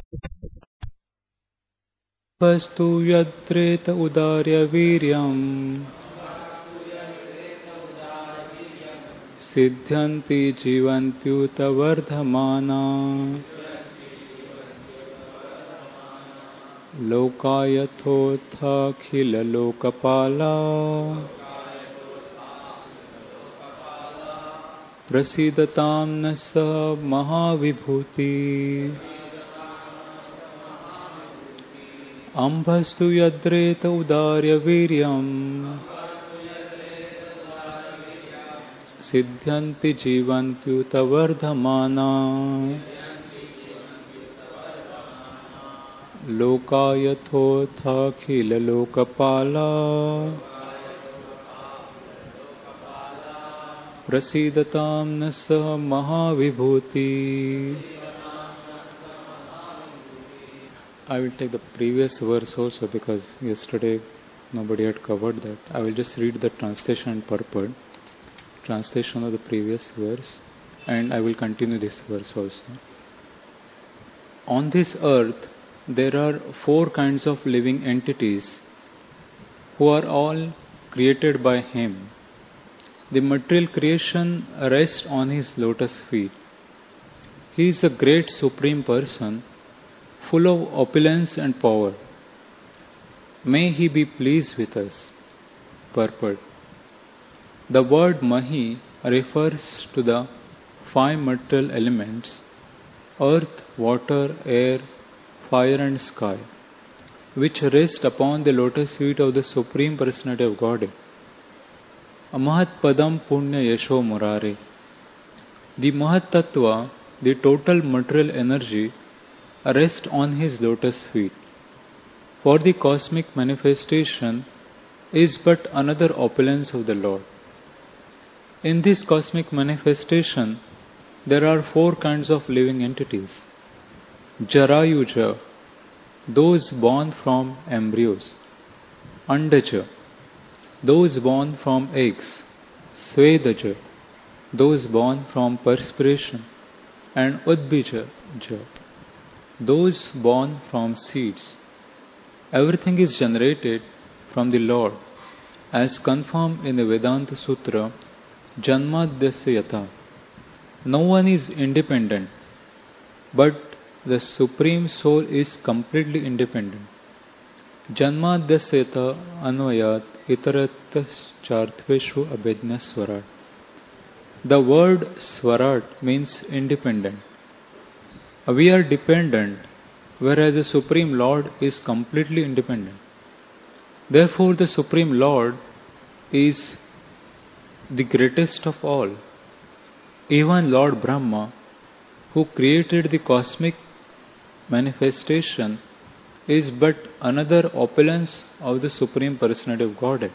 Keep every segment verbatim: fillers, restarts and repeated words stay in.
वस्तु यत्रेत उदार्य वीर्यम् सिद्ध्यन्ति जीवन्त्युत वर्धमाना लोकायथोऽथाखिललोकपाला प्रसीदतां नः स महाविभूति अम्भस्तु यद्रेत उदार्य वीर्यम् सिद्ध्यन्ति जीवन्त्युत वर्धमाना लोकायथोऽथाखिललोकपाला प्रसीदतां नः स महाविभूति. I will take the previous verse also because yesterday nobody had covered that. I will just read the translation and purport. Translation of the previous verse, and I will continue this verse also. On this earth, there are four kinds of living entities who are all created by Him. The material creation rests on His lotus feet. He is a great Supreme Person, full of opulence and power. May He be pleased with us. Purport. The word Mahi refers to the five material elements: earth, water, air, fire and sky, which rest upon the lotus feet of the Supreme Personality of Godhead. Amahat Padam Punya Yasho Murare. The Mahat Tattva, the total material energy, rests on His lotus feet. For the cosmic manifestation is but another opulence of the Lord. In this cosmic manifestation, there are four kinds of living entities. Jarayuja, those born from embryos. Andaja, those born from eggs. Svedaja, those born from perspiration. And Udbija, those born from seeds. Everything is generated from the Lord, as confirmed in the Vedanta Sutra, Janmadhyasya Yatha. No one is independent, but the Supreme Soul is completely independent. Janmadhyasya Yatha Anvayat Itarattascharthveshu Abhijna Swarat. The word Swarat means independent. We are dependent, whereas the Supreme Lord is completely independent. Therefore, the Supreme Lord is the greatest of all. Even Lord Brahma, who created the cosmic manifestation, is but another opulence of the Supreme Personality of Godhead.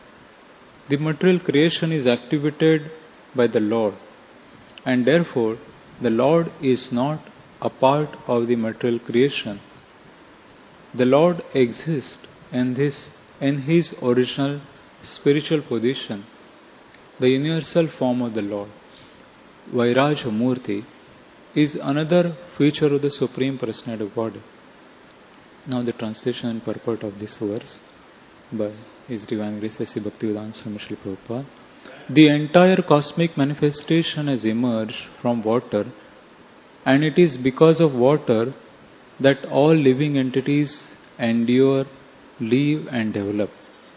The material creation is activated by the Lord, and therefore the Lord is not a part of the material creation. The Lord exists in this in His original spiritual position, the universal form of the Lord. Vairaja Murti is another feature of the Supreme Personality of Godhead. Now the translation and purport of this verse by His Divine Grace S. Bhaktivedanta Swami Srila Prabhupada. The entire cosmic manifestation has emerged from water, and it is because of water that all living entities endure, live and develop.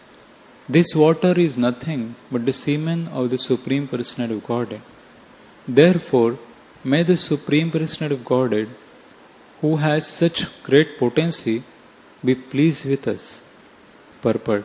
This water is nothing but the semen of the Supreme Personality of Godhead. Therefore, may the Supreme Personality of Godhead, who has such great potency, be pleased with us. Purport.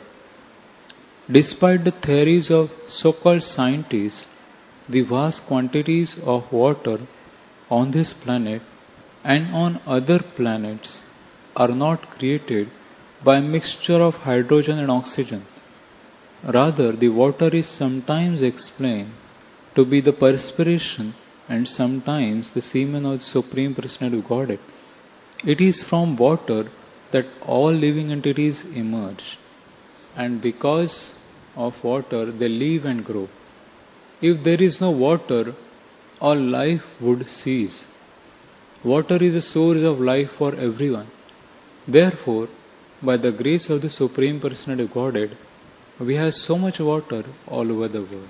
Despite the theories of so-called scientists, the vast quantities of water on this planet and on other planets are not created by a mixture of hydrogen and oxygen. Rather, the water is sometimes explained to be the perspiration and sometimes the semen of the Supreme Personality of Godhead. It is from water that all living entities emerge, and because of water they live and grow. If there is no water, all life would cease. Water is a source of life for everyone. Therefore, by the grace of the Supreme Personality of Godhead, we have so much water all over the world.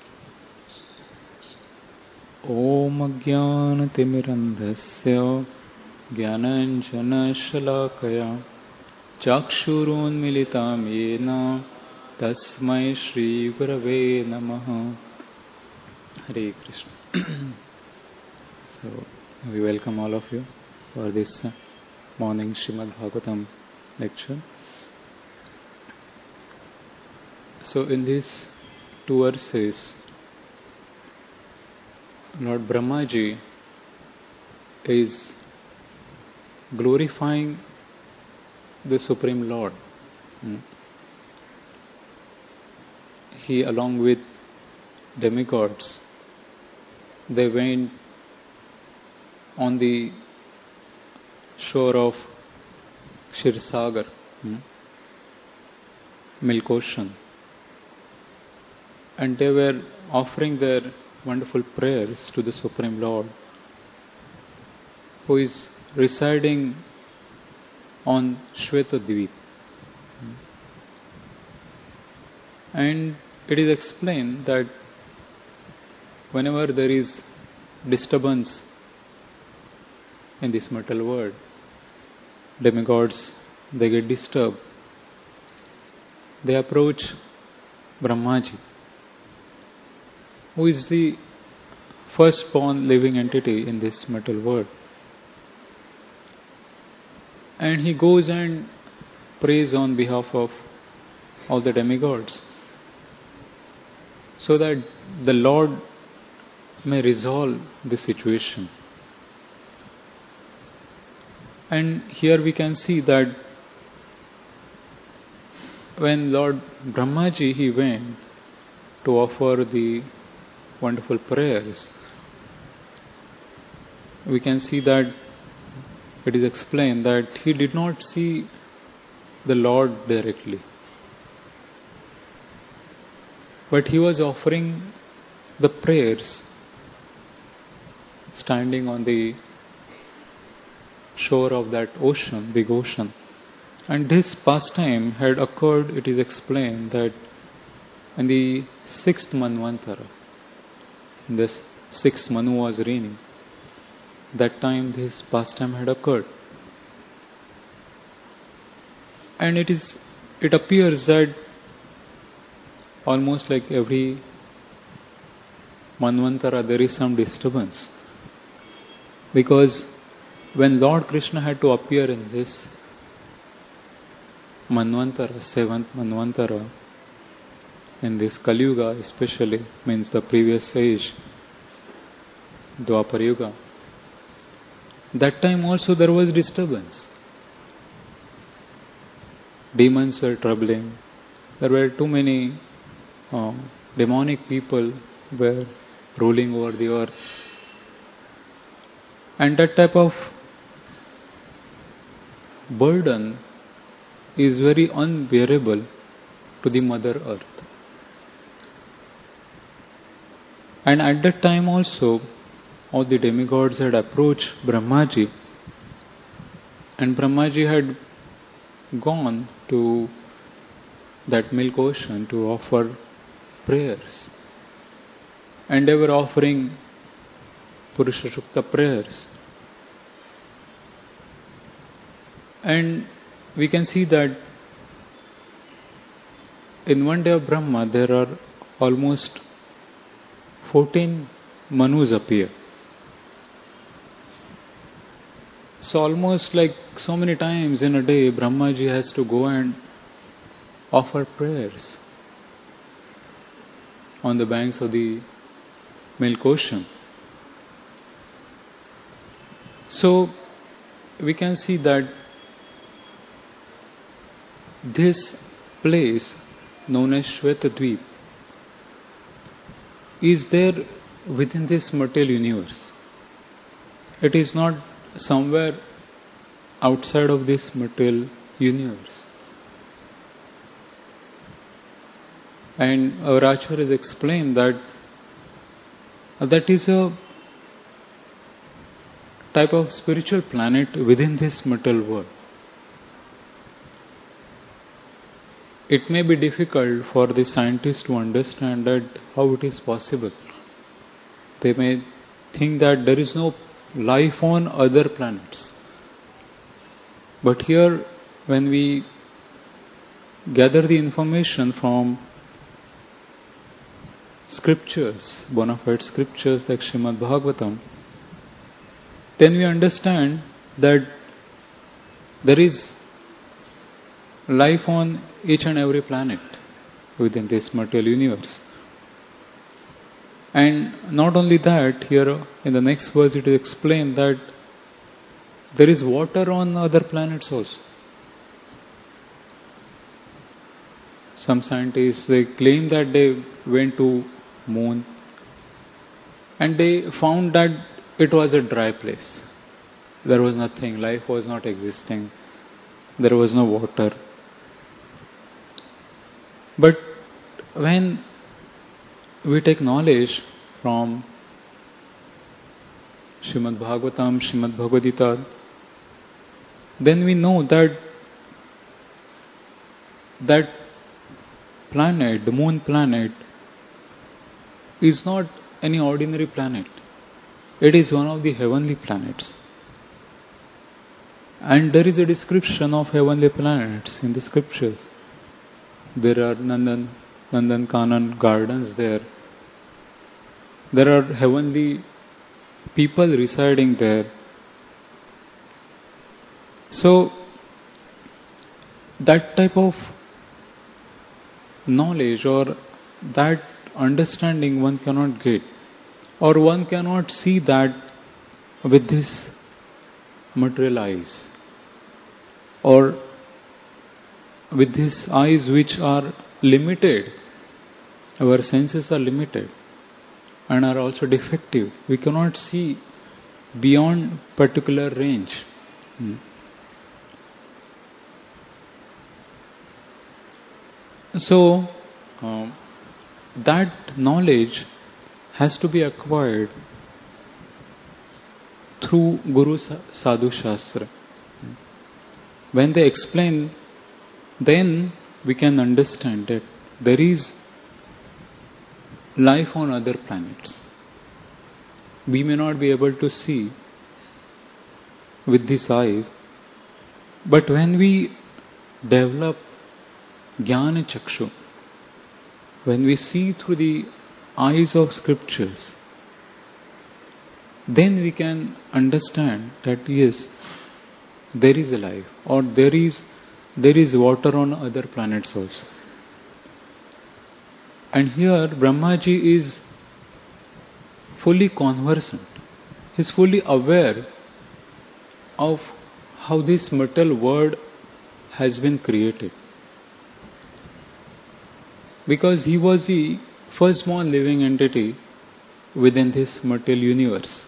Om Ajnanatimirandhasya Jnananjana Shalakaya Chakshurunmilitam Yena Tasmai Shri Gurave Namaha. Hare Krishna. So, we welcome all of you for this morning Srimad Bhagavatam lecture. So, in these two verses, Lord Brahmaji is glorifying the Supreme Lord. He, along with demigods, they went on the shore of Kshirsagar, Milk Ocean, and they were offering their wonderful prayers to the Supreme Lord, who is residing on Shvetadvip. And it is explained that whenever there is disturbance in this material world, demigods, they get disturbed. They approach Brahmaji, who is the firstborn living entity in this material world. And he goes and prays on behalf of all the demigods, so that the Lord may resolve the situation. And here we can see that when Lord Brahmaji, he went to offer the wonderful prayers, we can see that it is explained that he did not see the Lord directly, but he was offering the prayers standing on the shore of that ocean, big ocean. And this pastime had occurred, it is explained, that in the sixth Manvantara, this sixth Manu was reigning. That time this pastime had occurred. And it is, it appears that almost like every Manvantara there is some disturbance. Because when Lord Krishna had to appear in this Manvantara, seventh Manvantara, in this Kali Yuga especially, means the previous age, Dwapar Yuga, that time also there was disturbance. Demons were troubling. There were too many uh, demonic people were ruling over the earth. And that type of burden is very unbearable to the Mother Earth. And at that time also, all the demigods had approached Brahmaji, and Brahmaji had gone to that milk ocean to offer prayers. And they were offering Purusha Sukta prayers. And we can see that in one day of Brahma there are almost fourteen Manus appear. So almost like so many times in a day, Brahmaji has to go and offer prayers on the banks of the milk ocean. So we can see that this place known as Shvetadvip is there within this material universe. It is not somewhere outside of this material universe. And our Acharya has explained that that is a type of spiritual planet within this material world. It may be difficult for the scientists to understand that how it is possible. They may think that there is no life on other planets. But here, when we gather the information from scriptures, bona fide scriptures like Srimad Bhagavatam, then we understand that there is life on each and every planet within this material universe. And not only that, here in the next verse it is explained that there is water on other planets also. Some scientists, they claim that they went to moon and they found that it was a dry place. There was nothing, life was not existing, there was no water. But when we take knowledge from Srimad Bhagavatam, Srimad Bhagavad Gita, then we know that that planet, the moon planet, is not any ordinary planet. It is one of the heavenly planets. And there is a description of heavenly planets in the scriptures. There are Nandan, Nandan Kanan gardens there. There are heavenly people residing there. So, that type of knowledge or that understanding one cannot get, or one cannot see that with this material eyes, or with these eyes which are limited. Our senses are limited and are also defective. We cannot see beyond particular range. Hmm. So, uh, that knowledge has to be acquired through Guru Sadhu Shastra. When they explain, then we can understand that there is life on other planets. We may not be able to see with these eyes, but when we develop Jnana Chakshu, when we see through the eyes of scriptures, then we can understand that yes, there is a life, or there is there is water on other planets also. And here Brahmaji is fully conversant. He is fully aware of how this material world has been created. Because he was the firstborn living entity within this material universe.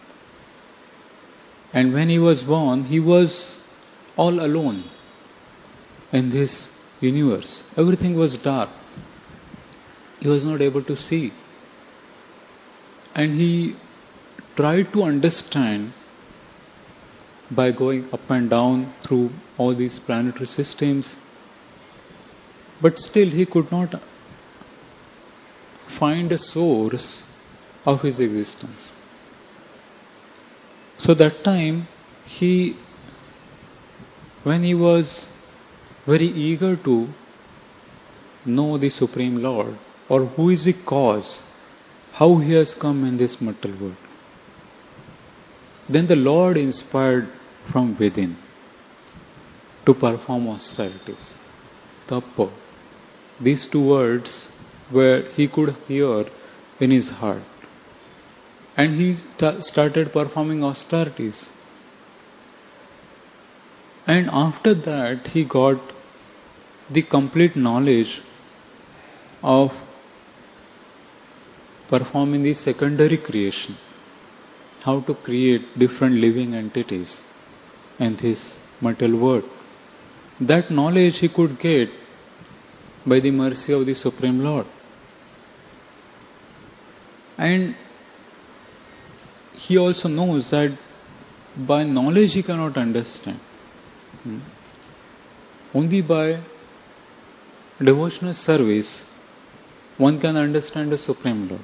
And when he was born, he was all alone in this universe. Everything was dark. He was not able to see. And he tried to understand by going up and down through all these planetary systems. But still he could not find a source of his existence. So that time, he, when he was very eager to know the Supreme Lord, or who is the cause, how he has come in this material world, then the Lord inspired from within to perform austerities. Tappa. These two words where he could hear in his heart. And he st- started performing austerities. And after that, he got the complete knowledge of performing the secondary creation. How to create different living entities in this material world. That knowledge he could get by the mercy of the Supreme Lord. And he also knows that by knowledge he cannot understand. Hmm. Only by devotional service one can understand the Supreme Lord.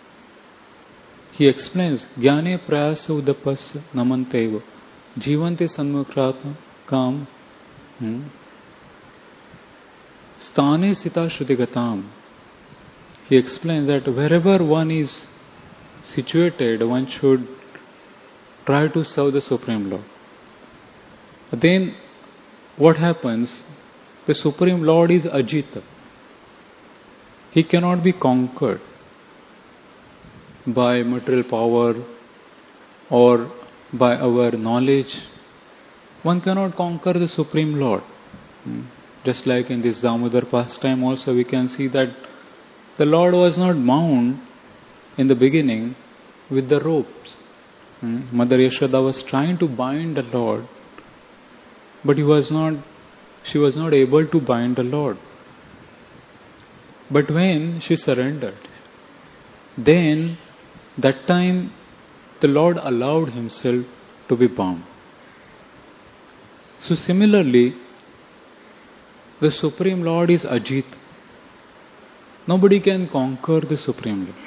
He explains, Jnane prayasa udapas namanteva jivante sanmukrata kam hmm, sthane sita shrudigatam. He explains that wherever one is situated, one should try to serve the Supreme Lord. Then what happens? The Supreme Lord is Ajita. He cannot be conquered by material power or by our knowledge. One cannot conquer the Supreme Lord. Just like in this Damodar pastime also we can see that the Lord was not bound in the beginning with the ropes. Mother Yashoda was trying to bind the Lord, but he was not, she was not able to bind the Lord. But when she surrendered, then that time the Lord allowed himself to be bound. So similarly, the Supreme Lord is Ajit. Nobody can conquer the Supreme Lord.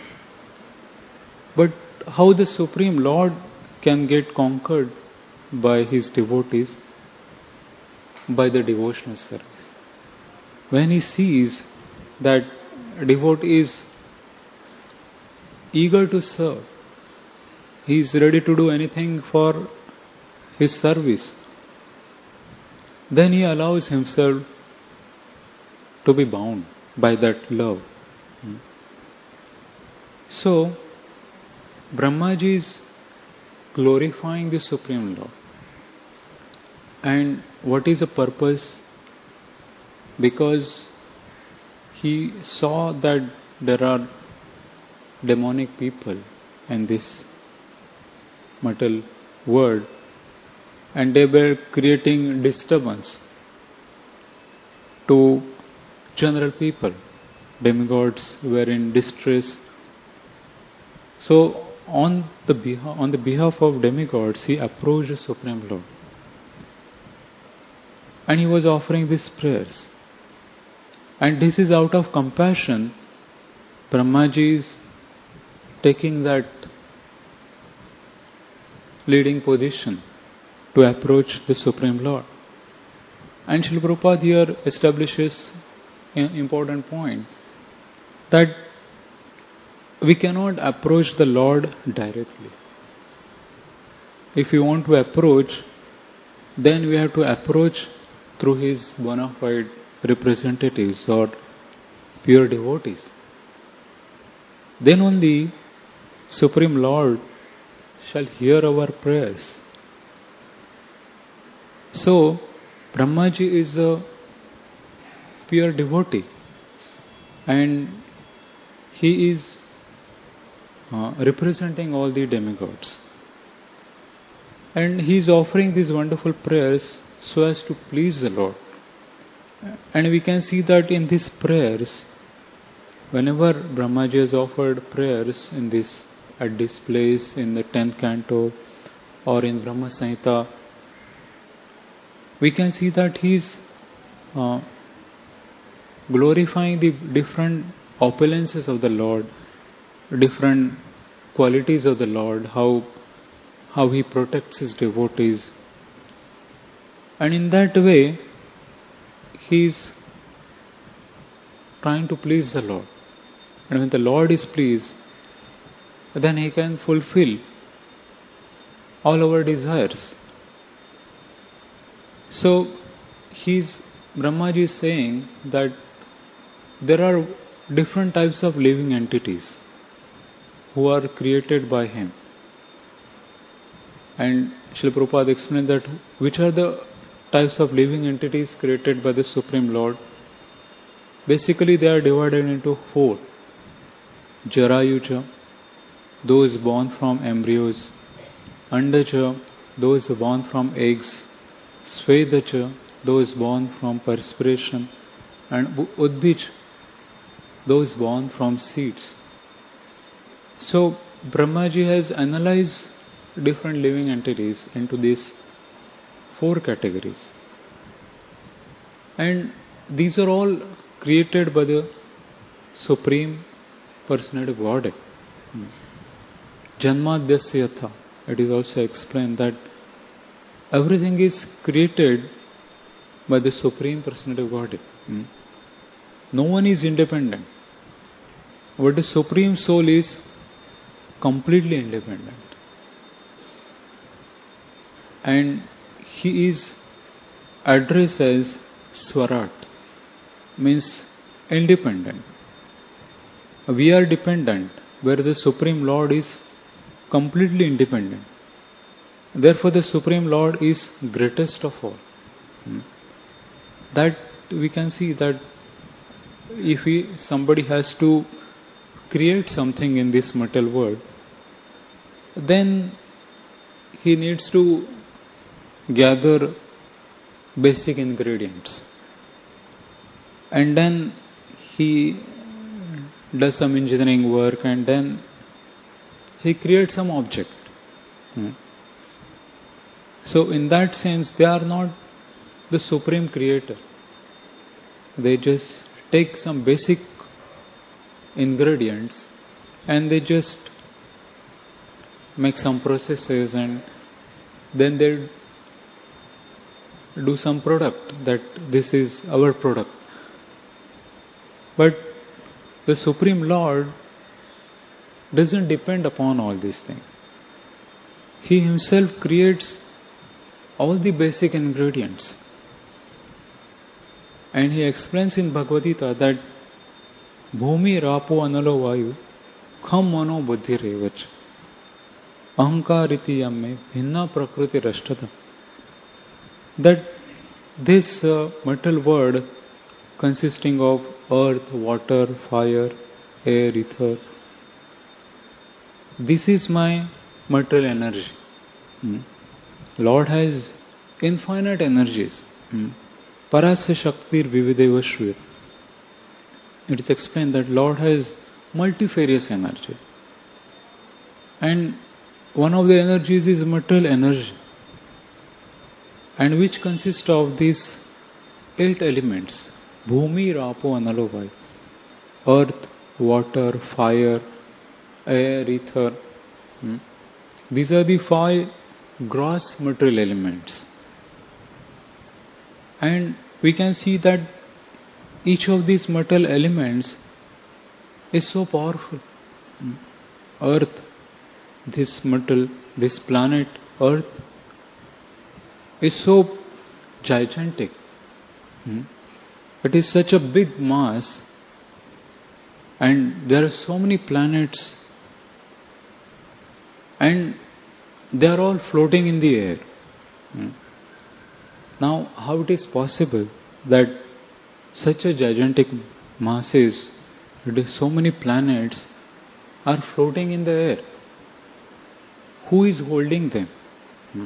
But how the Supreme Lord can get conquered by his devotees? By the devotional service. When he sees that devotee is eager to serve, he is ready to do anything for his service, then he allows himself to be bound by that love. So, Brahmaji is glorifying the Supreme Lord. And what is the purpose? Because he saw that there are demonic people in this material world and they were creating disturbance to general people. Demigods were in distress. So on the behalf, on the behalf of demigods, he approached the Supreme Lord. And he was offering these prayers. And this is out of compassion. Brahmaji is taking that leading position to approach the Supreme Lord. And Srila Prabhupada here establishes an important point that we cannot approach the Lord directly. If we want to approach, then we have to approach through his bona fide representatives or pure devotees. Then only Supreme Lord shall hear our prayers. So, Brahmaji is a pure devotee and he is uh, representing all the demigods. And he is offering these wonderful prayers so as to please the Lord. And we can see that in these prayers, whenever Brahmaji has offered prayers in this, at this place, in the tenth canto or in Brahma Samhita, we can see that he is uh, glorifying the different opulences of the Lord, different qualities of the Lord, how how he protects his devotees. And in that way, he is trying to please the Lord. And when the Lord is pleased, then he can fulfill all our desires. So, he's, Brahmaji is saying that there are different types of living entities who are created by him. And Srila Prabhupada explained that which are the types of living entities created by the Supreme Lord. Basically, they are divided into four. Jarayuja, those born from embryos. Andaja, those born from eggs. Svedaja, those born from perspiration. And Udbij, those born from seeds. So, Brahmaji has analyzed different living entities into these four categories. And these are all created by the Supreme Personality of Godhead. Janmadhyasya yatha. It is also explained that everything is created by the Supreme Personality of Godhead. No one is independent. But the Supreme Soul is completely independent. And He is addressed as Swarat, means independent. We are dependent, where the Supreme Lord is completely independent. Therefore, the Supreme Lord is greatest of all. That we can see that if we, somebody has to create something in this material world, then he needs to gather basic ingredients. And then he does some engineering work and then he creates some object. Hmm. So in that sense, they are not the Supreme Creator. They just take some basic ingredients and they just make some processes and then they do some product, that this is our product. But the Supreme Lord doesn't depend upon all these things. He Himself creates all the basic ingredients. And He explains in Bhagavad Gita that Bhumi Rapo Analo Vayu Kham Mano Buddhi Revach Ahankar Yamme Bhinna Prakriti Rashtata. That this uh, material world consisting of earth, water, fire, air, ether, this is my material energy. Hmm. Lord has infinite energies. Hmm. Parasya Shaktir Vivideva Shvir. It is explained that Lord has multifarious energies. And one of the energies is material energy. And which consists of these eight elements. Bhumi, Rapo, Analo, Vayu. Earth, water, fire, air, ether. Hmm. These are the five gross material elements. And we can see that each of these material elements is so powerful. Hmm. Earth, this material, this planet, Earth, is so gigantic. Hmm. It is such a big mass, and there are so many planets, and they are all floating in the air. Hmm. Now, how it is possible that such a gigantic masses, so many planets are floating in the air? Who is holding them? Hmm.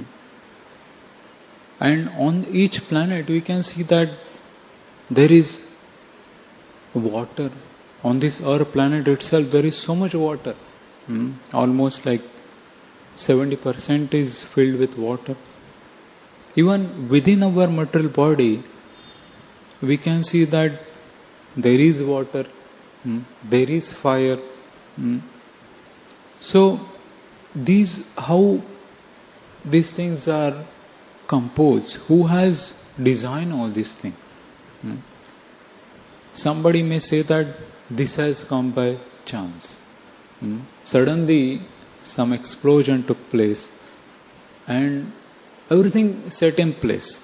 And on each planet we can see that there is water. On this Earth planet itself there is so much water. Hmm. Almost like seventy percent is filled with water. Even within our material body, we can see that there is water, hmm, there is fire. Hmm. So, these how these things are composed? Who has designed all these things? Hmm. Somebody may say that this has come by chance. Hmm. Suddenly, some explosion took place, and everything set in place.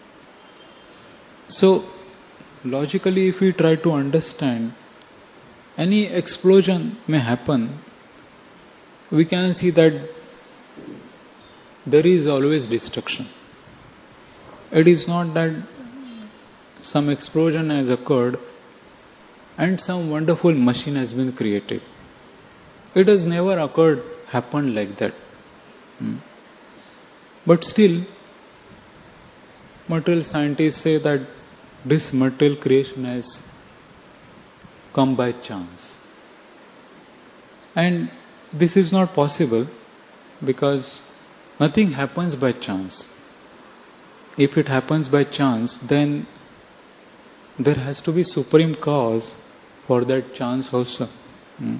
So, logically, if we try to understand, any explosion may happen, we can see that there is always destruction. It is not that some explosion has occurred and some wonderful machine has been created. It has never occurred, happened like that. Hmm. But still, material scientists say that this material creation has come by chance. And this is not possible because Nothing happens by chance. If it happens by chance, then there has to be supreme cause for that chance also. Hmm?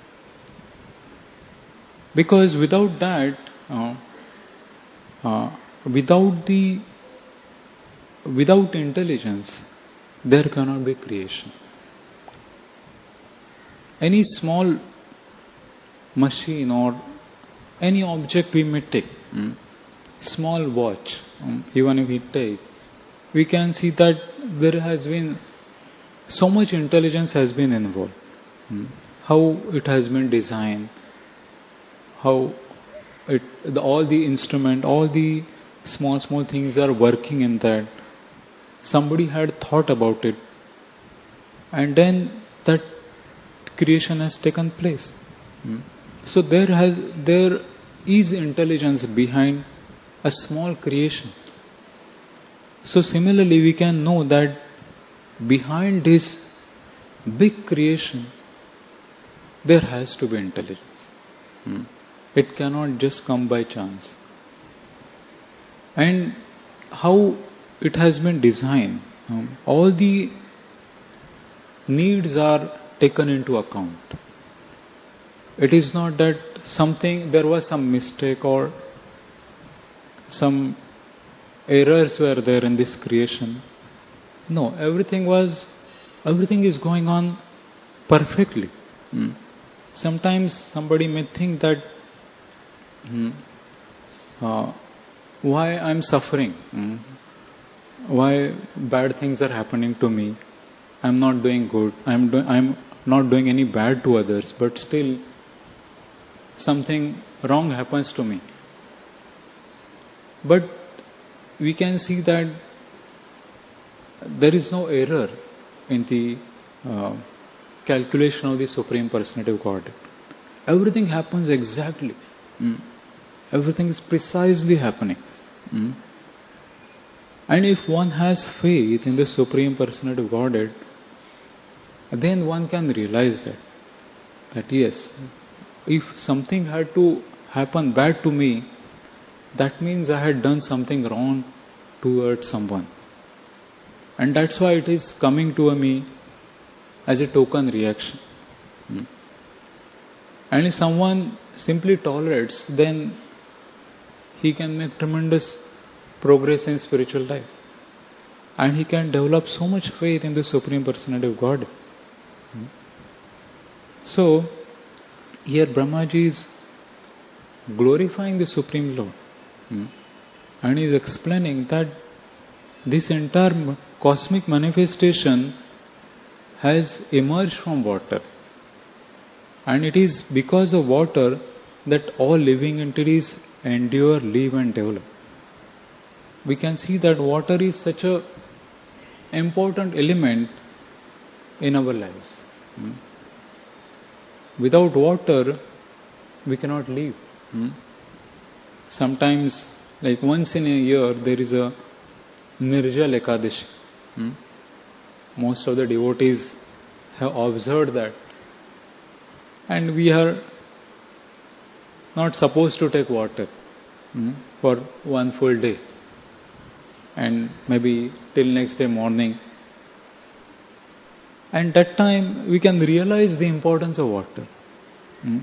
Because without that, uh, uh, without the, without intelligence, there cannot be creation. Any small machine or any object we may take, hmm? small watch, hmm? even if we take, we can see that there has been so much intelligence has been involved. Hmm? How it has been designed, how it, the, all the instrument, all the small small things are working in that. Somebody had thought about it, and then that creation has taken place. Hmm? So there has there is intelligence behind a small creation. So similarly, we can know that behind this big creation, there has to be intelligence. Hmm. It cannot just come by chance. And how it has been designed, um, all the needs are taken into account. It is not that something, there was some mistake or some errors were there in this creation. No, everything was, everything is going on perfectly. Hmm. Sometimes somebody may think that hmm, uh, why I'm suffering, hmm, why bad things are happening to me. I'm not doing good. I'm do- I'm not doing any bad to others, but still something wrong happens to me. But we can see that there is no error in the uh, calculation of the Supreme Personality of Godhead. Everything happens exactly. Mm. Everything is precisely happening. Mm. And if one has faith in the Supreme Personality of Godhead, then one can realize that, that yes, if something had to happen bad to me, that means I had done something wrong towards someone. And that's why it is coming to me as a token reaction. Hmm. And if someone simply tolerates, then he can make tremendous progress in spiritual life. And he can develop so much faith in the Supreme Personality of God. Hmm. So, here Brahmaji is glorifying the Supreme Lord. Hmm. And he is explaining that this entire cosmic manifestation has emerged from water. And it is because of water that all living entities endure, live and develop. We can see that water is such a important element in our lives. Hmm. Without water, we cannot live. Hmm. Sometimes, like once in a year, there is a Nirjal Ekadashi. Hmm. Most of the devotees have observed that. And we are not supposed to take water hmm, for one full day. And maybe till next day morning. And that time we can realize the importance of water. Hmm.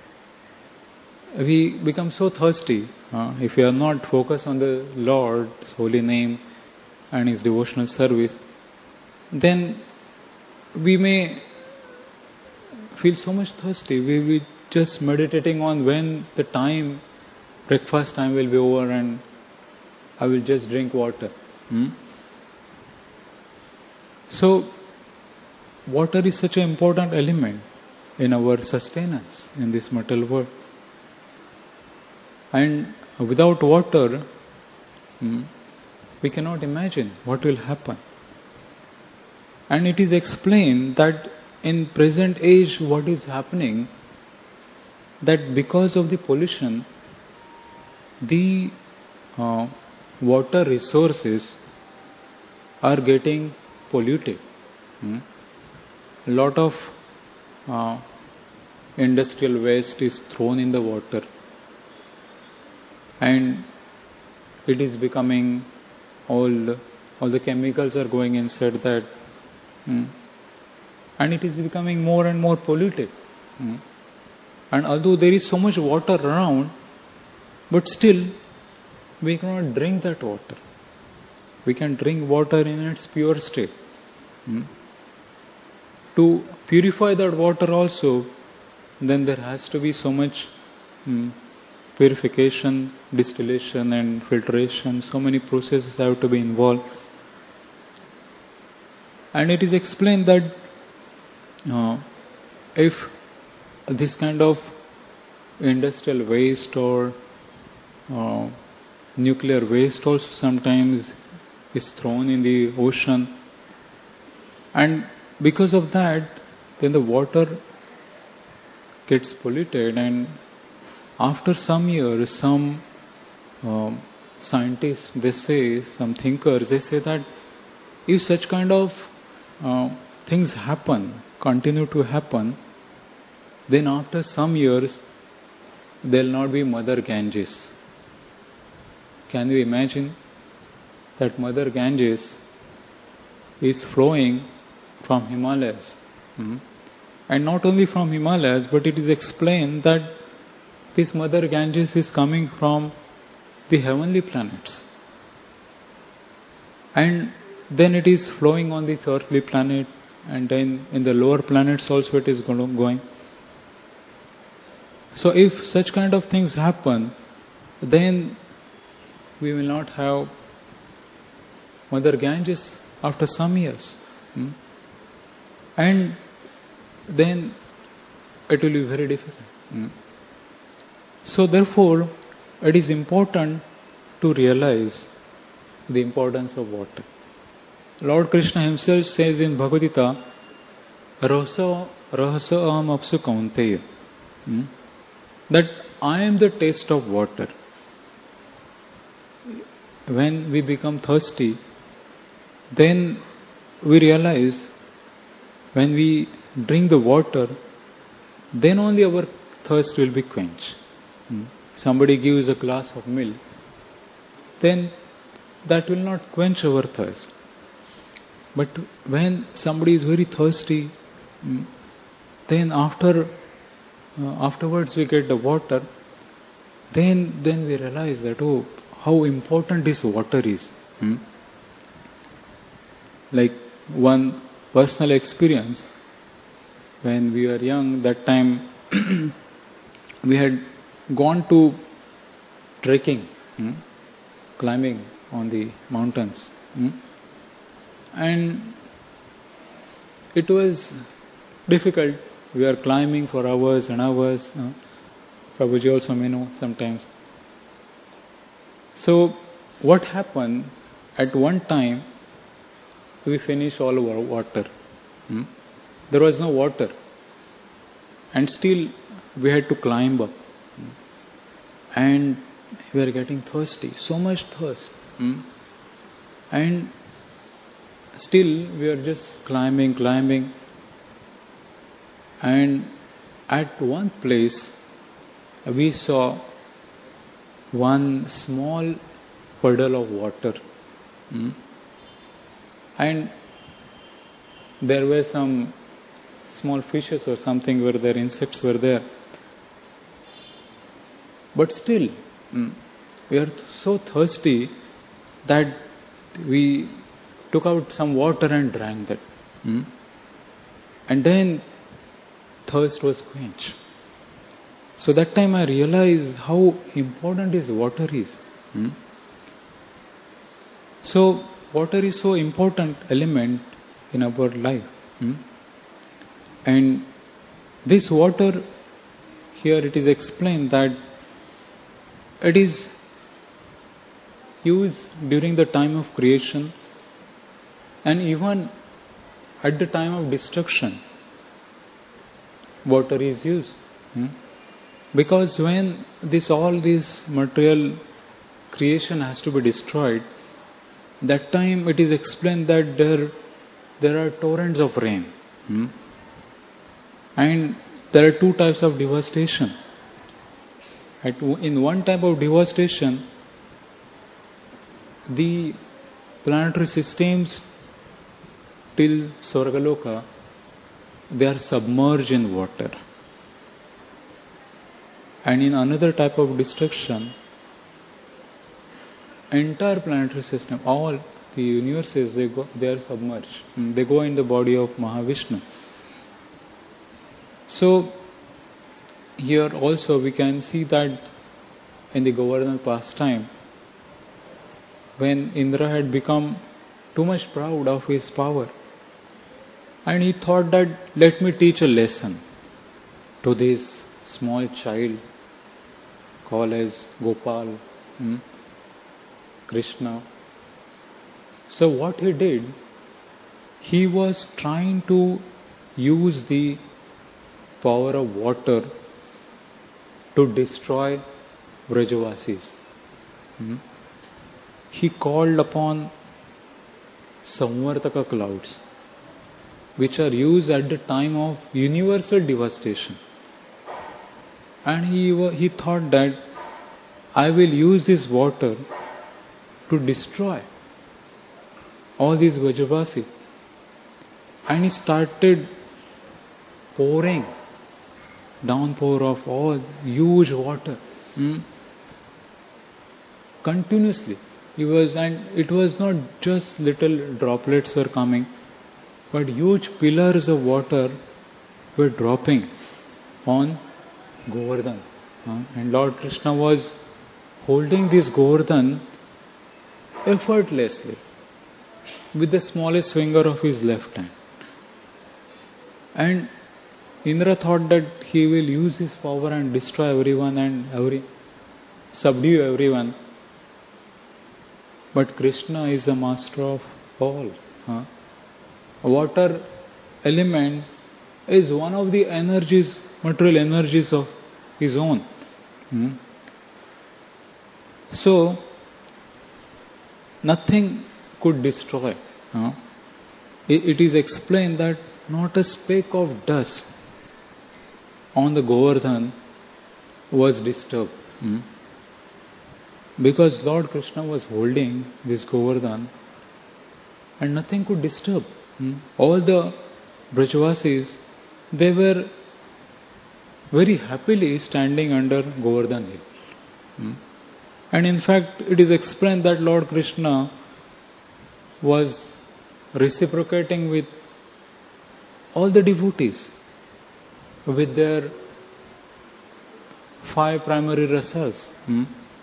We become so thirsty uh, if we are not focused on the Lord's holy name and His devotional service, then we may feel so much thirsty. We will just meditating on when the time, breakfast time will be over and I will just drink water. Hmm? So, water is such an important element in our sustenance in this material world. And without water, hmm, we cannot imagine what will happen. And it is explained that in present age what is happening, that because of the pollution, the uh, water resources are getting polluted. Hmm? A lot of uh, industrial waste is thrown in the water. and it is becoming all all the chemicals are going inside that, mm, and it is becoming more and more polluted. Mm. And although there is so much water around, but still we cannot drink that water. We can drink water in its pure state. Mm. To purify that water also, then there has to be so much mm, purification, distillation and filtration. So many processes have to be involved. And it is explained that uh, if this kind of industrial waste or uh, nuclear waste also sometimes is thrown in the ocean, and because of that then the water gets polluted, and after some years some um, scientists, they say, some thinkers, they say that if such kind of uh, things happen, continue to happen, then after some years there will not be Mother Ganges. Can you imagine that Mother Ganges is flowing from Himalayas? Hmm? And not only from Himalayas, but it is explained that this Mother Ganges is coming from the heavenly planets. And then it is flowing on this earthly planet, and then in the lower planets also it is going. So if such kind of things happen, then we will not have Mother Ganges after some years. Hmm? And then it will be very difficult. Hmm? So therefore, it is important to realize the importance of water. Lord Krishna himself says in Bhagavad Gita, Rahasa rahasa aham apsu kaunteya, hmm? that I am the taste of water. When we become thirsty, then we realize when we drink the water, then only our thirst will be quenched. Hmm? Somebody gives a glass of milk, then that will not quench our thirst. But when somebody is very thirsty, hmm, then after uh, afterwards we get the water, then then we realize that, oh, how important this water is. Hmm? Like one personal experience, when we were young, that time we had gone to trekking, hmm? climbing on the mountains. Hmm? And it was difficult. We are climbing for hours and hours. Uh, Prabhuji also may know sometimes. So what happened, at one time we finished all our water. Hmm? There was no water. And still we had to climb up. Hmm? And we were getting thirsty, so much thirst. Hmm? And still we are just climbing, climbing. And at one place we saw one small puddle of water. Hmm? And there were some small fishes or something were there, insects were there. But still, hmm, we are so thirsty that we took out some water and drank that. Hmm? And then thirst was quenched. So that time I realized how important this water is. Hmm? So water is so important element in our life. Hmm? And this water, here it is explained that it is used during the time of creation and even at the time of destruction. Water is used. Hmm? Because when this all this material creation has to be destroyed, that time it is explained that there there are torrents of rain. Hmm? And there are two types of devastation. At, in one type of devastation, the planetary systems till Swargaloka, they are submerged in water. And in another type of destruction, entire planetary system, all the universes, they go, they are submerged. They go in the body of Mahavishnu. So here also we can see that in the Govardhan pastime, when Indra had become too much proud of his power, and he thought that let me teach a lesson to this small child called as Gopal, hmm, Krishna. So what he did, he was trying to use the power of water to destroy Vrajavasis. Hmm. He called upon Samvartaka clouds, which are used at the time of universal devastation. And he, he thought that I will use this water to destroy all these Vrajavasis. And he started pouring downpour of all huge water, hmm, continuously. He was, and it was not just little droplets were coming, but huge pillars of water were dropping on Govardhan. Uh, and Lord Krishna was holding this Govardhan effortlessly with the smallest finger of his left hand. And Indra thought that he will use his power and destroy everyone and every subdue everyone. But Krishna is the master of all. Huh? Water element is one of the energies, material energies of his own. Hmm? So, nothing could destroy. Huh? It, it is explained that not a speck of dust on the Govardhan was disturbed. Hmm? Because Lord Krishna was holding this Govardhan and nothing could disturb. Hmm? All the Brajavasis, they were very happily standing under Govardhan hill. Hmm? And in fact, it is explained that Lord Krishna was reciprocating with all the devotees with their five primary rasas. Hmm?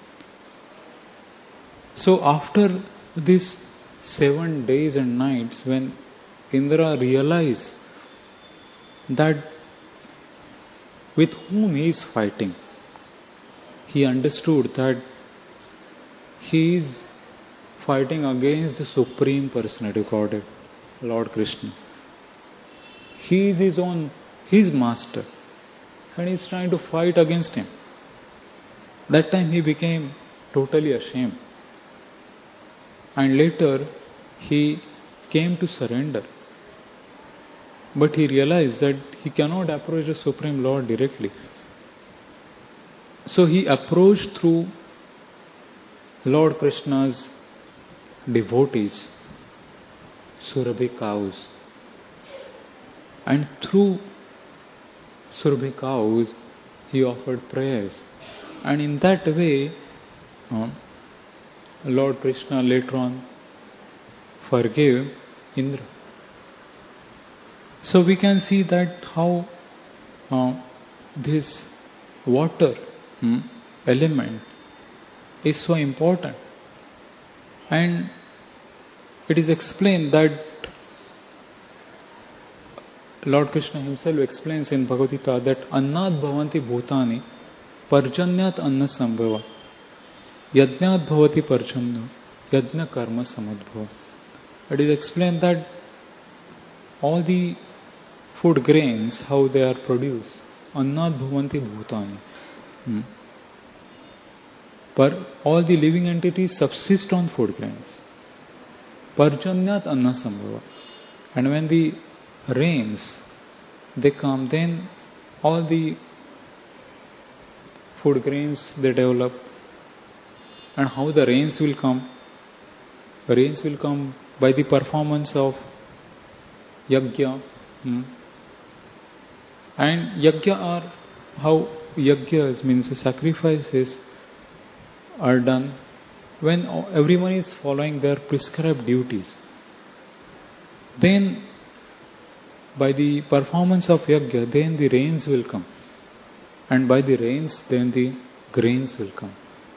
So after these seven days and nights, when Indra realized that with whom he is fighting, he understood that he is fighting against the Supreme Personality of Godhead, Lord Krishna. He is his own, his master, and he is trying to fight against him. That time he became totally ashamed. And later he came to surrender. But he realized that he cannot approach the Supreme Lord directly. So he approached through Lord Krishna's devotees, Surabhi cows. And through Surabhi cows, he offered prayers. And in that way, uh, Lord Krishna later on forgave Indra. So we can see that how uh, this water hmm, element is so important. And it is explained that Lord Krishna himself explains in Bhagavad Gita that Annat bhavanti bhutani parjanyat anna sambhava yajnat bhavati parjanyo yajna karma samadbhava. It is explained that all the food grains, how they are produced, Annat bhavanti bhutani. Hmm. But all the living entities subsist on food grains. Parjanyat anna sambhava. And when the rains, they come, then all the food grains they develop, and how the rains will come. The rains will come by the performance of yajna. Hmm. And yajna are how yajnas means the sacrifices are done when everyone is following their prescribed duties. Then by the performance of yajna, then the rains will come. And by the rains, then the grains will come.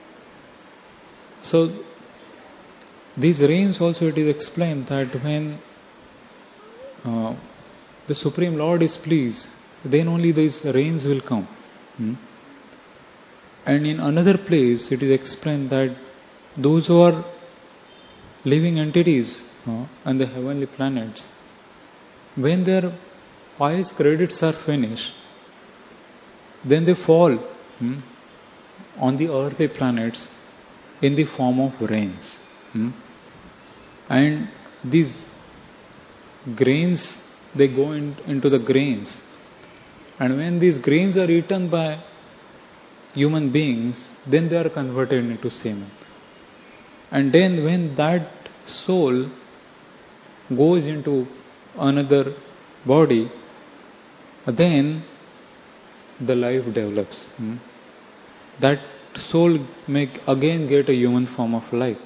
So, these rains also it is explained that when uh, the Supreme Lord is pleased, then only these rains will come. Hmm? And in another place, it is explained that those who are living entities uh, on the heavenly planets, when their pious credits are finished, then they fall hmm, on the earthly planets in the form of rains. Hmm? And these grains, they go in, into the grains. And when these grains are eaten by human beings, then they are converted into semen. And then when that soul goes into another body, then the life develops. Hmm? That soul may again get a human form of life.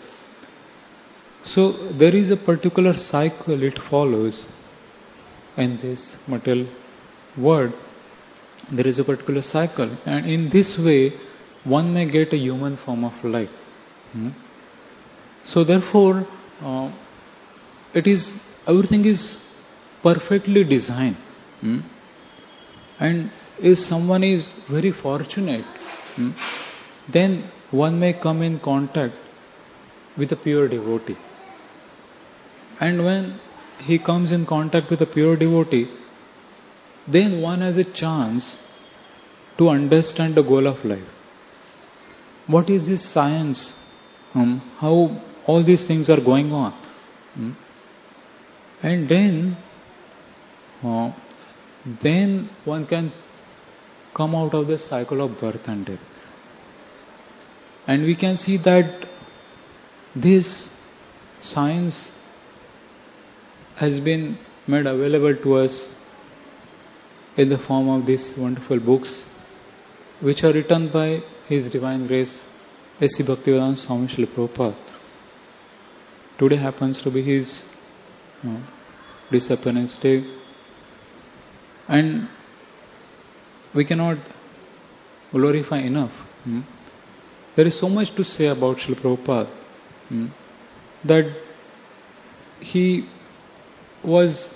So there is a particular cycle it follows in this material world. There is a particular cycle, and in this way one may get a human form of life. Hmm? So therefore uh, it is everything is perfectly designed. Hmm? And if someone is very fortunate, hmm, then one may come in contact with a pure devotee. And when he comes in contact with a pure devotee, then one has a chance to understand the goal of life. What is this science? Um, how all these things are going on? Hmm? And then, uh, then one can come out of the cycle of birth and death. And we can see that this science has been made available to us in the form of these wonderful books, which are written by His Divine Grace A C Bhaktivedanta Swami Srila Prabhupada. Today happens to be his you know, disappearance day, and we cannot glorify enough. Hmm? There is so much to say about Srila Prabhupada, hmm? that he was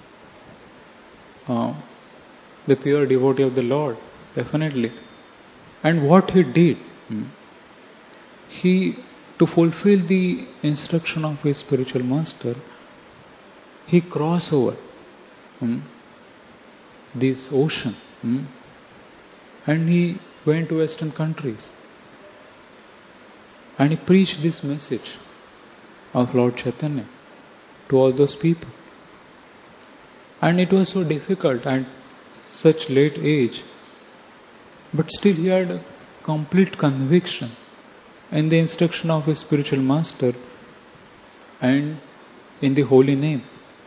uh, the pure devotee of the Lord, definitely. And what he did, hmm? he, to fulfill the instruction of his spiritual master, he crossed over hmm? this ocean, hmm? and he went to Western countries, and he preached this message of Lord Chaitanya to all those people. And it was so difficult at such late age, but still he had a complete conviction in the instruction of his spiritual master and in the holy name.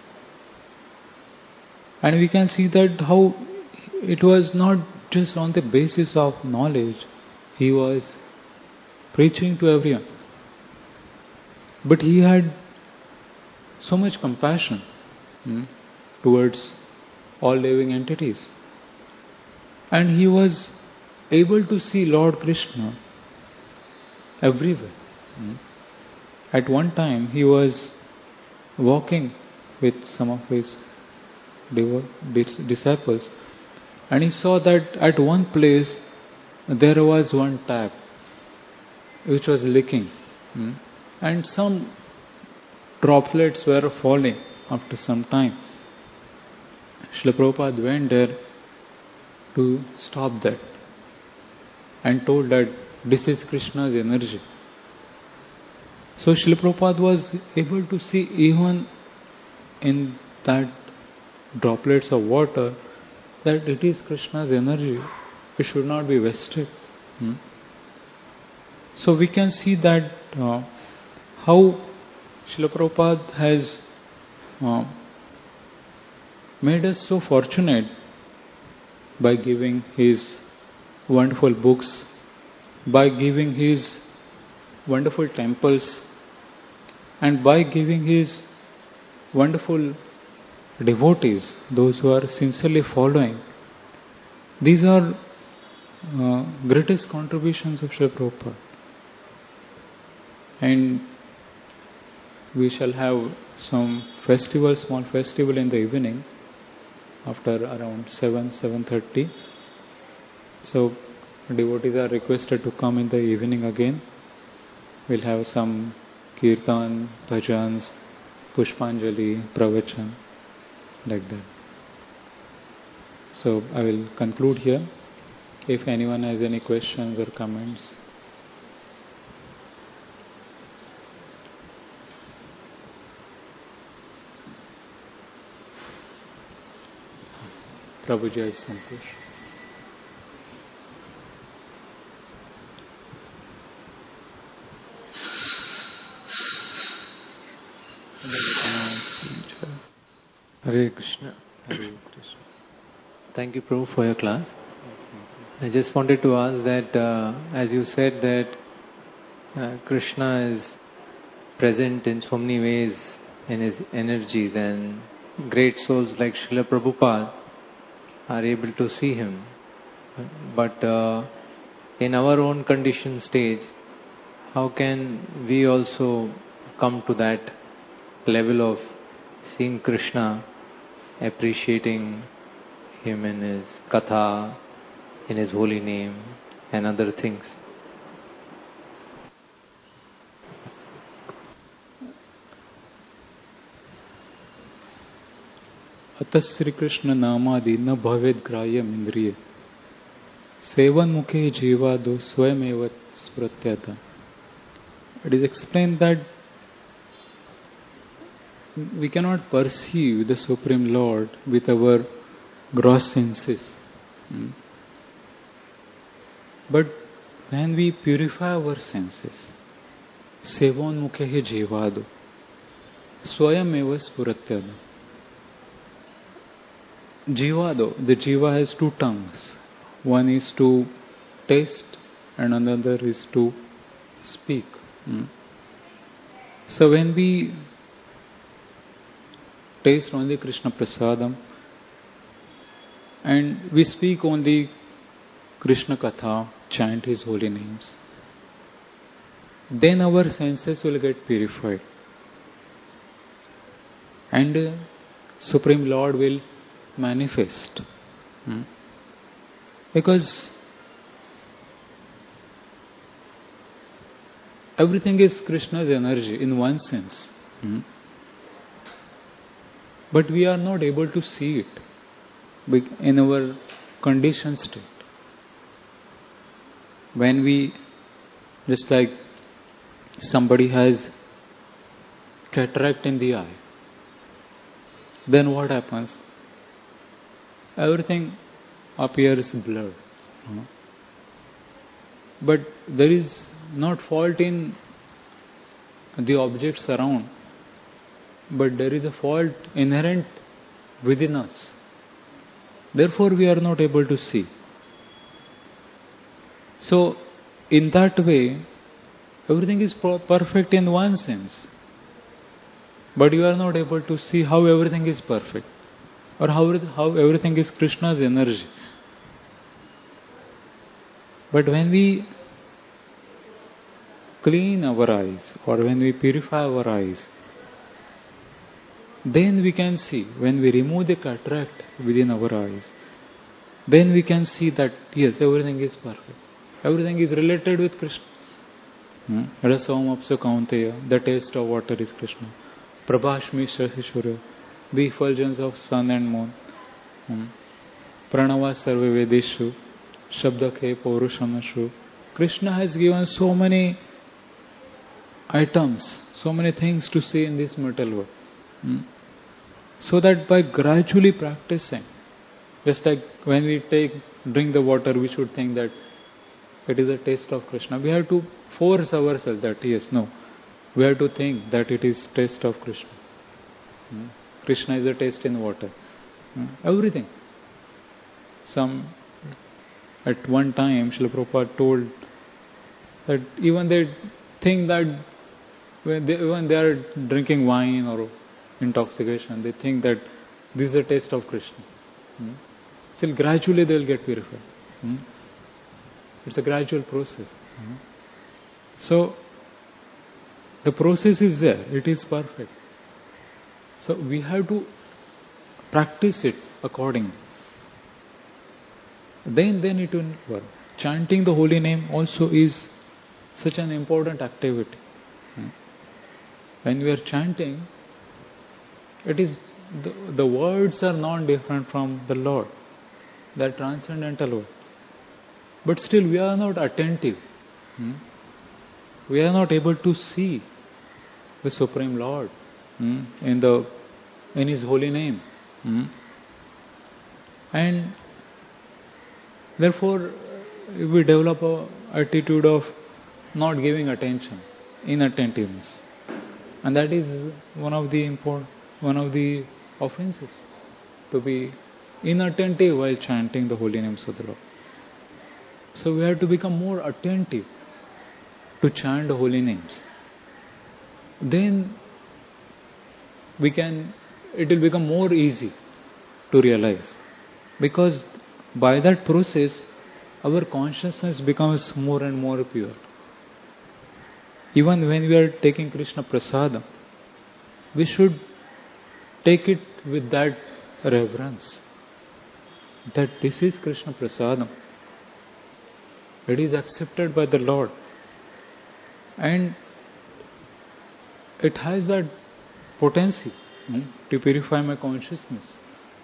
And we can see that how it was not just on the basis of knowledge he was preaching to everyone, but he had so much compassion hmm, towards all living entities. And he was able to see Lord Krishna everywhere. Hmm. At one time he was walking with some of his disciples, and he saw that at one place there was one tap which was leaking, hmm, and some droplets were falling after some time. Srila Prabhupada went there to stop that and told that this is Krishna's energy. So Srila Prabhupada was able to see even in that droplets of water that it is Krishna's energy. It should not be wasted. Hmm? So we can see that uh, how Srila Prabhupada has uh, made us so fortunate by giving his wonderful books, by giving his wonderful temples, and by giving his wonderful devotees, those who are sincerely following. These are uh, greatest contributions of Srila Prabhupada. And we shall have some festival, small festival in the evening after around seven, seven thirty. So devotees are requested to come in the evening again. We'll have some kirtan, bhajans, pushpanjali, pravachan, like that. So I will conclude here. If anyone has any questions or comments. Prabhuji has some question. Hare Krishna. Hare Krishna. Thank you, Prabhu, for your class. I just wanted to ask that, uh, as you said that uh, Krishna is present in so many ways in his energies, and great souls like Srila Prabhupada are able to see him. But uh, in our own conditioned stage, how can we also come to that level of seeing Krishna, appreciating him in his katha, in his holy name, and other things? अतः श्री कृष्ण नामादि न भवेद ग्राह्यम इंद्रिय seven मुखे जीवादो स्वयं एव स्मृत्यता. It is explained that we cannot perceive the Supreme Lord with our gross senses. Hmm. But when we purify our senses, sevan mukhe jivado, swayam eva spuratyada. Jivado, the jiva has two tongues. One is to taste and another is to speak. Hmm. So when we taste only Krishna Prasadam and we speak only Krishna Katha, chant his holy names, then our senses will get purified and uh, Supreme Lord will manifest. Hmm? Because everything is Krishna's energy in one sense. Hmm? But we are not able to see it in our conditioned state. When we, just like somebody has cataract in the eye, then what happens? Everything appears blurred. Uh-huh. But there is not fault in the objects around, but there is a fault inherent within us. Therefore, we are not able to see. So, in that way, everything is perfect in one sense, but you are not able to see how everything is perfect, or how, how everything is Krishna's energy. But when we clean our eyes, or when we purify our eyes, then we can see, when we remove the cataract within our eyes, then we can see that yes, everything is perfect. Everything is related with Krishna. Rasam apsa kaunteya, the taste of water is Krishna. Prabhashmi shashishura, the effulgence of sun and moon. Pranava sarve vedeshu, shabdakhe paurushamashu. Krishna has given so many items, so many things to see in this material world. Hmm. So that by gradually practicing, just like when we take drink the water, we should think that it is a taste of Krishna. We have to force ourselves that yes, no. We have to think that it is taste of Krishna. Hmm? Krishna is a taste in water. Hmm? Everything. Some, at one time, Srila Prabhupada told that even they think that when they, when they are drinking wine or intoxication, they think that this is the taste of Krishna. Hmm? Still gradually they will get purified. Hmm? It's a gradual process. Hmm? So, the process is there. It is perfect. So, we have to practice it accordingly. Then, then it will work. Chanting the holy name also is such an important activity. Hmm? When we are chanting, it is the, the words are not different from the Lord. They are transcendental words. But still we are not attentive. Hmm? We are not able to see the Supreme Lord hmm? in the in His holy name. Hmm? And therefore we develop a attitude of not giving attention, inattentiveness. And that is one of the important, one of the offenses, to be inattentive while chanting the holy names of the Lord. So we have to become more attentive to chant the holy names. Then we can, it will become more easy to realize. Because by that process, our consciousness becomes more and more pure. Even when we are taking Krishna Prasadam, we should take it with that reverence. That this is Krishna Prasadam. It is accepted by the Lord. And it has that potency hmm, to purify my consciousness.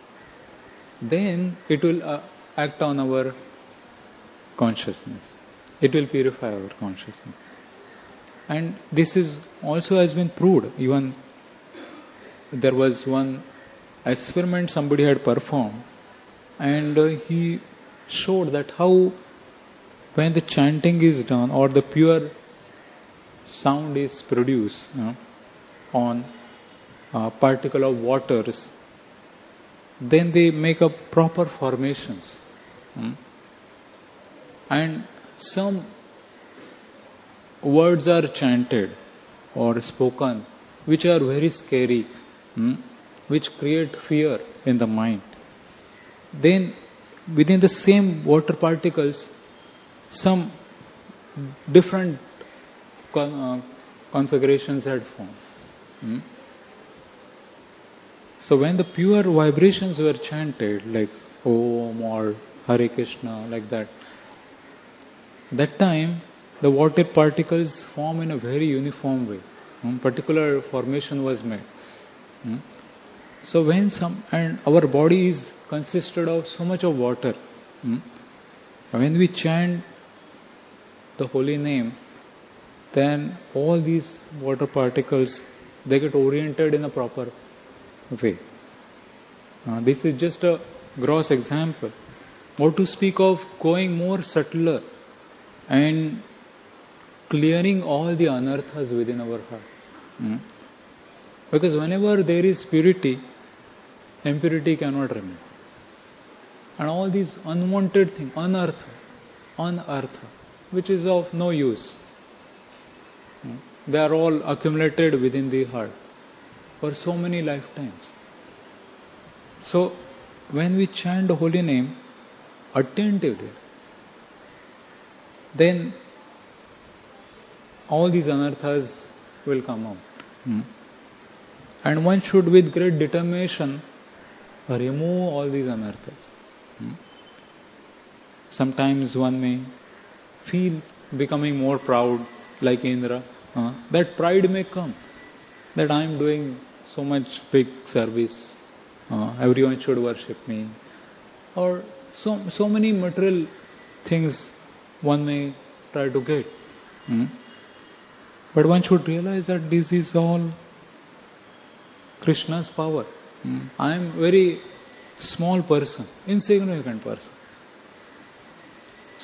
Then it will uh, act on our consciousness. It will purify our consciousness. And this is also has been proved. Even there was one experiment somebody had performed, and uh, he showed that how when the chanting is done or the pure sound is produced you know, on a particle of waters, then they make up proper formations. Hmm? And some words are chanted or spoken which are very scary, hmm? which create fear in the mind. Then within the same water particles, some different con- uh, configurations had formed. Hmm? So when the pure vibrations were chanted, like Om or Hare Krishna, like that, that time the water particles form in a very uniform way. Hmm? Particular formation was made. Hmm? So when some, and our body is consisted of so much of water. Hmm? When we chant the holy name, then all these water particles, they get oriented in a proper way. Uh, this is just a gross example. Or to speak of going more subtler and clearing all the anarthas within our heart. Hmm? Because whenever there is purity, impurity cannot remain. And all these unwanted things, anartha, anartha, which is of no use, hmm? they are all accumulated within the heart for so many lifetimes. So, when we chant the holy name attentively, then all these anarthas will come out. Hmm? And one should with great determination remove all these anarthas. Hmm? Sometimes one may feel becoming more proud, like Indra. Uh, that pride may come, that I am doing so much big service, uh, everyone should worship me, or so so many material things one may try to get. Hmm? But one should realize that this is all Krishna's power. Hmm? I am very small person, insignificant person.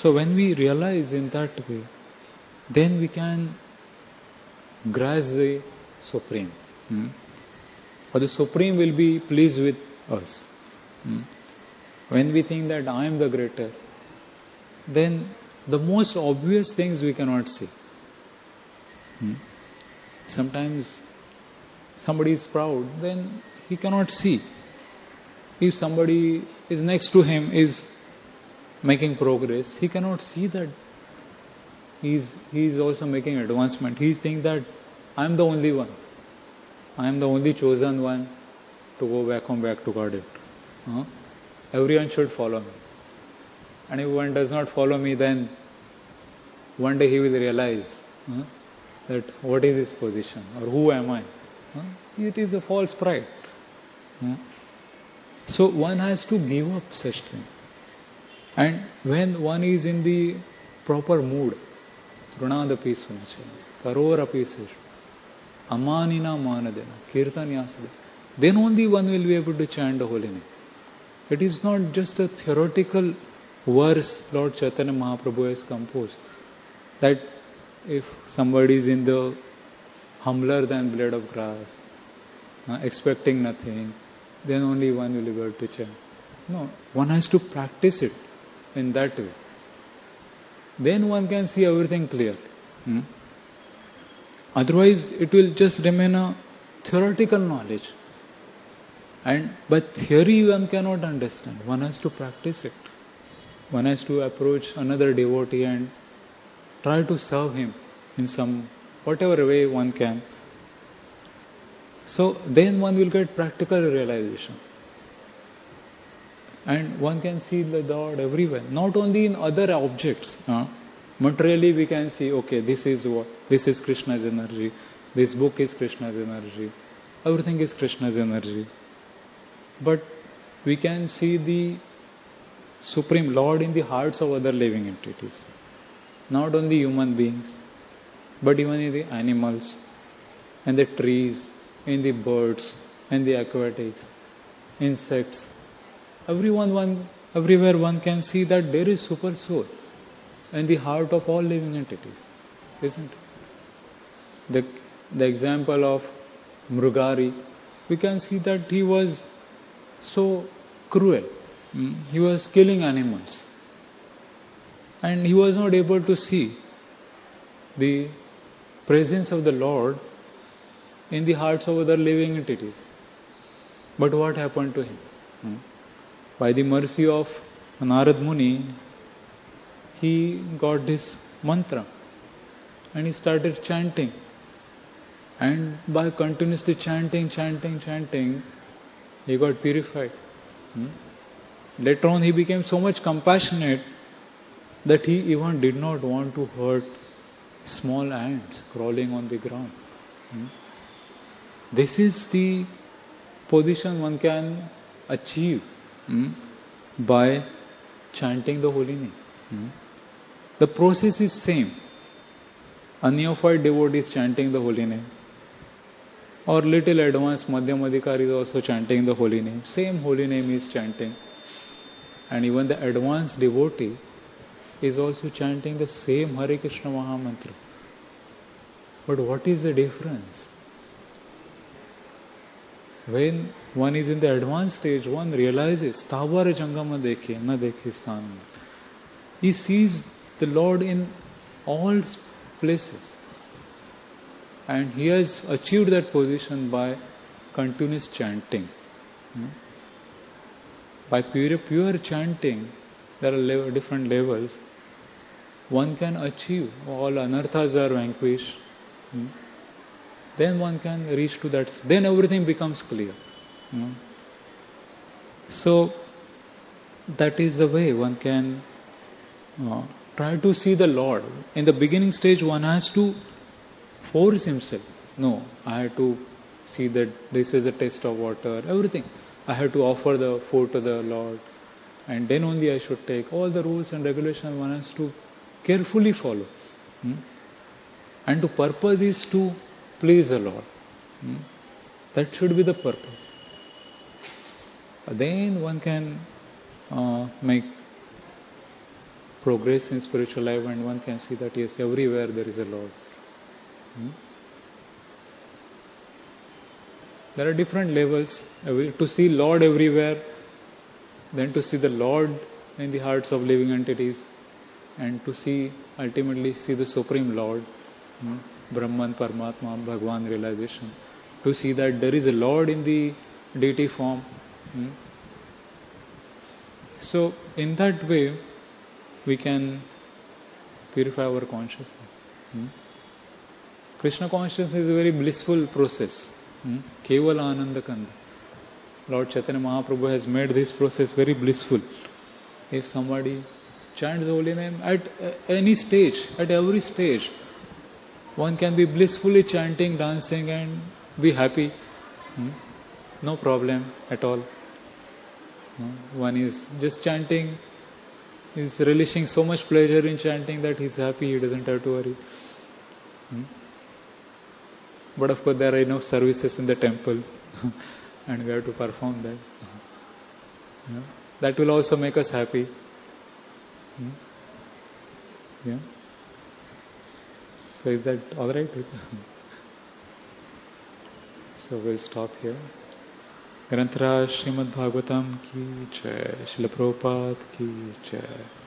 So when we realize in that way, then we can grasp the Supreme. Hmm? Or the Supreme will be pleased with us. Hmm? When we think that I am the greater, then the most obvious things we cannot see. Hmm? Sometimes somebody is proud, then he cannot see. If somebody is next to him is making progress, he cannot see that he is he is also making advancement. He thinks that I am the only one. I am the only chosen one to go back home, back to Godhead. Huh? Everyone should follow me. And if one does not follow me, then one day he will realize huh, that what is his position or who am I. Huh? It is a false pride. Huh? So one has to give up such thing. And when one is in the proper mood, Trunadapi Sunacha, Karorapi Seshu, Amanina Manadena, Kirtanyasada, then only one will be able to chant the holy name. It is not just a theoretical verse Lord Chaitanya Mahaprabhu has composed, that if somebody is in the humbler than blade of grass, uh, expecting nothing, then only one will be able to chant. No, one has to practice it in that way. Then one can see everything clear. Hmm? Otherwise, it will just remain a theoretical knowledge. And but theory one cannot understand. One has to practice it. One has to approach another devotee and try to serve him in some whatever way one can. So then one will get practical realization. And one can see the Lord everywhere, not only in other objects. Huh? Materially we can see, okay, this is what, this is Krishna's energy, this book is Krishna's energy, everything is Krishna's energy. But we can see the Supreme Lord in the hearts of other living entities. Not only human beings, but even in the animals, and the trees, in the birds, and the aquatics, insects. Everyone, one, everywhere one can see that there is super soul in the heart of all living entities, isn't it? The, the example of Mrugari, we can see that he was so cruel. He was killing animals. And he was not able to see the presence of the Lord in the hearts of other living entities. But what happened to him? Hmm? By the mercy of Narad Muni, he got this mantra and he started chanting. And by continuously chanting, chanting, chanting, he got purified. Hmm? Later on, he became so much compassionate that he even did not want to hurt small ants crawling on the ground. Hmm? This is the position one can achieve hmm, by chanting the holy name. Hmm? The process is same. A neophyte devotee is chanting the holy name. Or little advanced Madhyam Adhikari is also chanting the holy name. Same holy name is chanting. And even the advanced devotee is also chanting the same Hare Krishna Maha Mantra. But what is the difference? When one is in the advanced stage, one realizes, Thavar Jangama dekhe, na dekhe sthan. He sees the Lord in all places. And he has achieved that position by continuous chanting. Hmm? By pure, pure chanting, there are le- different levels. One can achieve all anarthas are vanquished. Hmm? Then one can reach to that. Then everything becomes clear. Hmm? So that is the way one can uh, try to see the Lord. In the beginning stage, one has to force himself. No, I have to see that this is a taste of water, everything. I have to offer the food to the Lord, and then only I should take. All the rules and regulations one has to carefully follow. Hmm? And the purpose is to please the Lord. Hmm? That should be the purpose. Then one can uh, make progress in spiritual life, and one can see that yes, everywhere there is a Lord. Hmm? There are different levels. To see Lord everywhere, then to see the Lord in the hearts of living entities, and to see, ultimately see the Supreme Lord, hmm? Brahman, Paramatma, Bhagwan realization. To see that there is a Lord in the deity form. Hmm? So, in that way, we can purify our consciousness. Hmm? Krishna consciousness is a very blissful process. Hmm? Kevala Ananda Kanda. Lord Chaitanya Mahaprabhu has made this process very blissful. If somebody chants the holy name at uh, any stage, at every stage, one can be blissfully chanting, dancing and be happy. Hmm? No problem at all. Hmm? One is just chanting, is relishing so much pleasure in chanting that he's happy, he doesn't have to worry. Hmm? But of course there are enough services in the temple and we have to perform that. Yeah. That will also make us happy. Hmm? Yeah. So is that alright? So we'll stop here. Granthra Srimad Bhagavatam ki jai, Srila Prabhupada ki jai.